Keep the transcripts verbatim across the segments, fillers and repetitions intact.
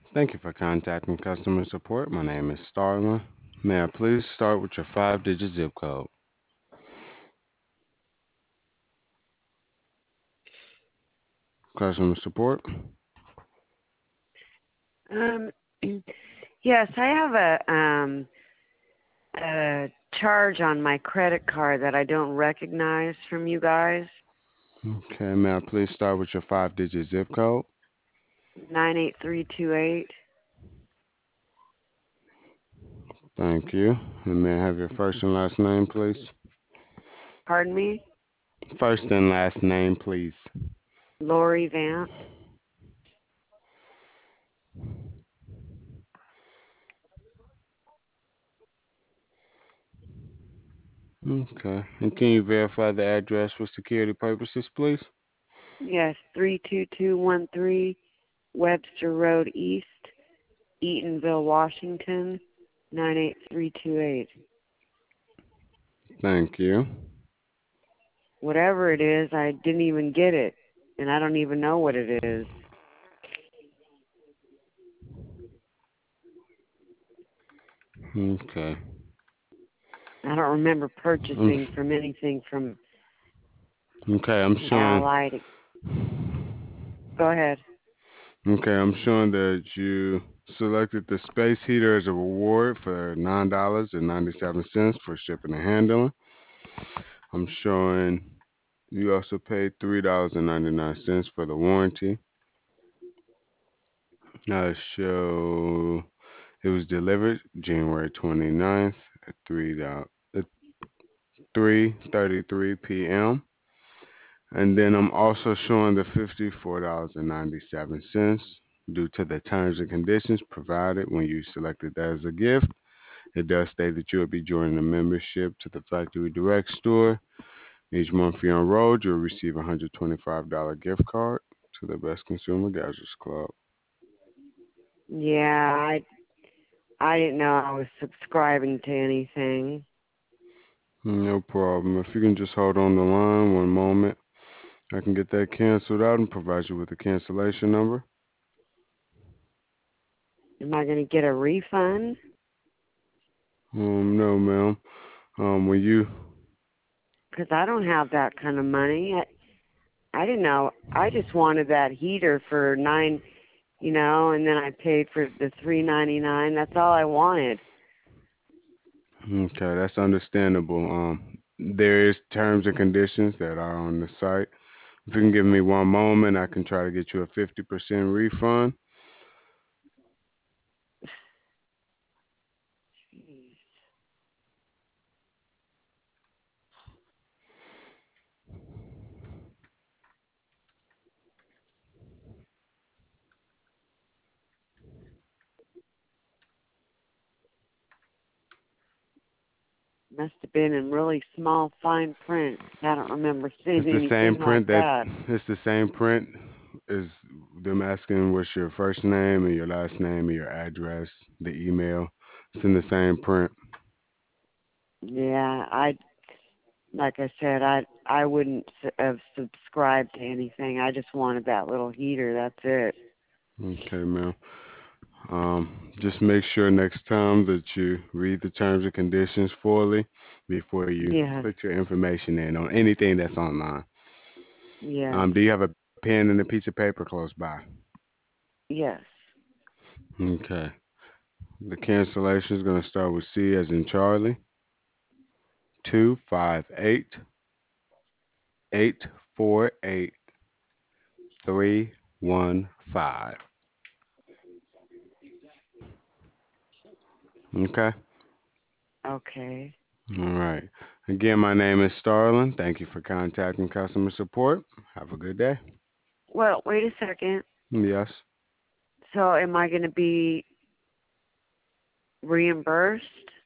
Thank you for contacting customer support. My name is Starlin. May I please start with your five digit zip code? Customer support. Um, yes, I have a um a charge on my credit card that I don't recognize from you guys. Okay, may I please start with your five digit zip code? Nine eight three two eight. Thank you. And may I have your first and last name, please? Pardon me, First and last name, please. Lori Vance. Okay. And can you verify the address for security purposes, please? Yes, three two two one three Webster Road East, Eatonville, Washington, nine eight three two eight. Thank you. Whatever it is, I didn't even get it, and I don't even know what it is. Okay. I don't remember I'm, purchasing from anything from okay, I'm showing. Allied. Go ahead. Okay, I'm showing that you selected the space heater as a reward for nine dollars and ninety seven cents for shipping and handling. I'm showing you also paid three dollars and ninety nine cents for the warranty. I show it was delivered January twenty ninth at three at three thirty three p m. And then I'm also showing the fifty four dollars and ninety seven cents due to the terms and conditions provided when you selected that as a gift. It does state that you will be joining a membership to the Factory Direct store. Each month you're enrolled, you'll receive a one hundred twenty-five dollars gift card to the Best Consumer Gadgets Club. Yeah, I I didn't know I was subscribing to anything. No problem. If you can just hold on the line one moment, I can get that canceled out and provide you with a cancellation number. Am I going to get a refund? Um, no, ma'am. Um, when you Because I don't have that kind of money. I, I didn't know. I just wanted that heater for nine, you know, and then I paid for the three ninety nine. That's all I wanted. okay, that's understandable. Um, there is terms and conditions that are on the site. If you can give me one moment, I can try to get you a fifty percent refund. Must have been in really small, fine print. I don't remember seeing It's the same anything like print that that. it's the same print as them asking what's your first name and your last name and your address, the email. It's in the same print. Yeah, I like I said, I I wouldn't s- have subscribed to anything. I just wanted that little heater. That's it. Okay, ma'am. Um, just make sure next time that you read the terms and conditions fully before you Yes, put your information in on anything that's online. yes, Um, do you have a pen and a piece of paper close by? yes. Okay. The cancellation is going to start with C as in Charlie. Two five eight eight four eight three one five. Okay. Okay. All right. Again, my name is Starlin. Thank you for contacting customer support. Have a good day. Well, wait a second. Yes. So, am I going to be reimbursed?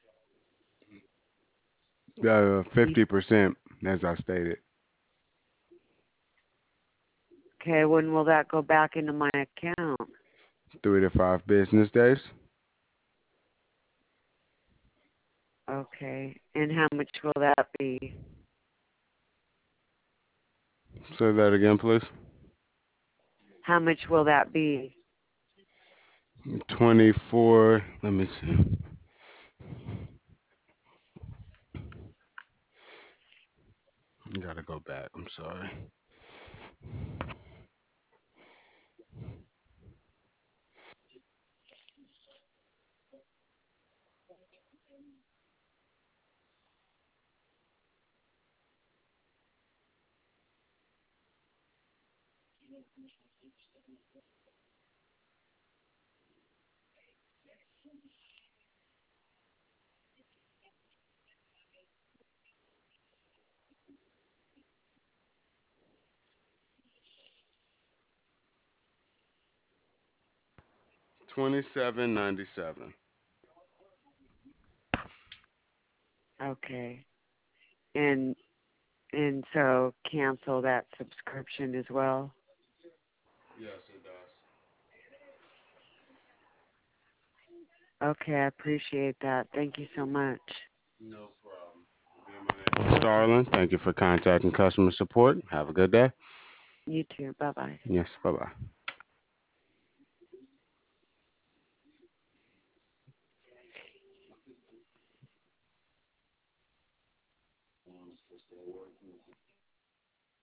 Uh, You, fifty percent, as I stated. okay. When will that go back into my account? Three to five business days. Okay. And how much will that be? Say that again, please. How much will that be? twenty-four. Let me see. Gotta go back. I'm sorry. twenty-seven ninety-seven. Okay. And and so cancel that subscription as well. Yes, it does. Okay, I appreciate that. Thank you so much. No problem. Again, my name is Starlin. Thank you for contacting customer support. Have a good day. You too. Bye bye. Yes, bye bye.